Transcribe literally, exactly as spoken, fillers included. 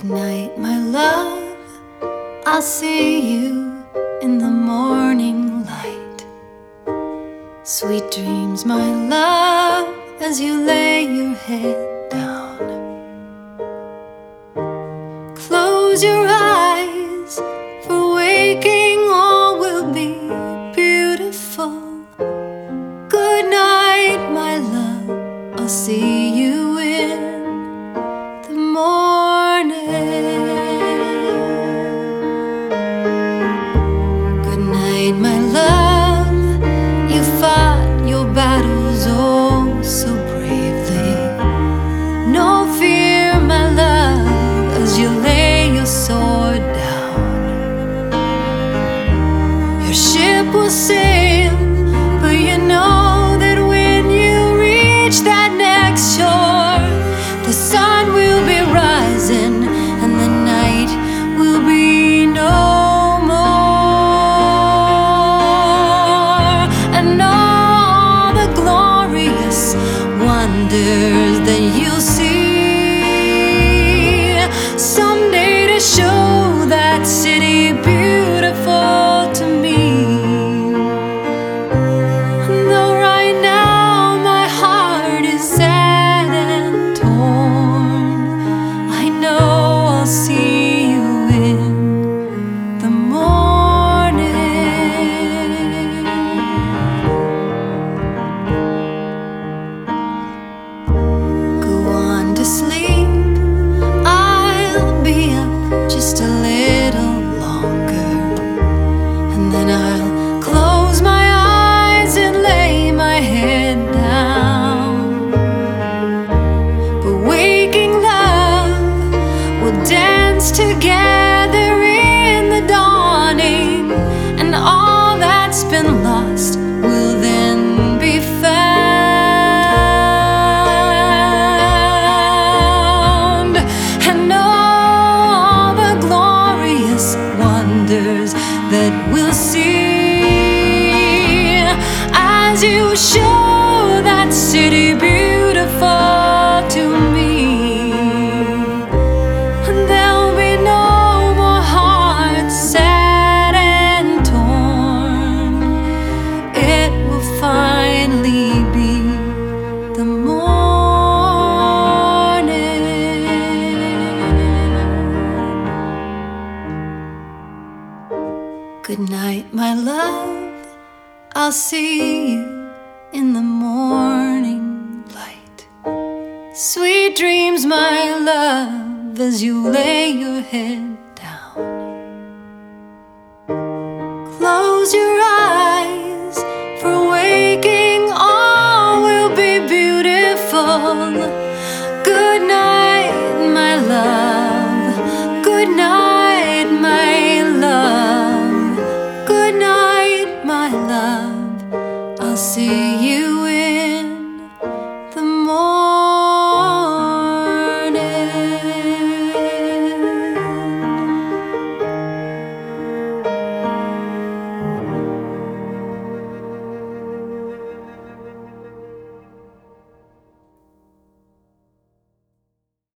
night, my love, I'll see you in the morning light. Sweet dreams, my love, as you lay your head down. Close your eyes, for waking all will be beautiful. Good night, my love, I'll see you in the morning. Good night, my love, you fought your battles oh so bravely. No fear, my love, as you lay your sword down. Your ship will sail, but you know that when you reach that next shore, the sun will be rising and the night will be no more. And all the glorious wonders that you'll see someday to show that city beautiful to me. Though right now my heart is sad and torn, I know I'll see you in the morning. Go on to sleep, I'll be up just a little longer, and then I'll close my eyes and lay my head down. But waking love will dance together in the dawning, and all that's been lost will then be found. And all the glorious wonders that we'll see as you show that city beautiful to me. There'll be no more hearts sad and torn. It will finally be the morning. Good night, my love, I'll see you in the morning light. Sweet dreams, my love, as you lay your head down. Close your eyes, for waking all will be beautiful.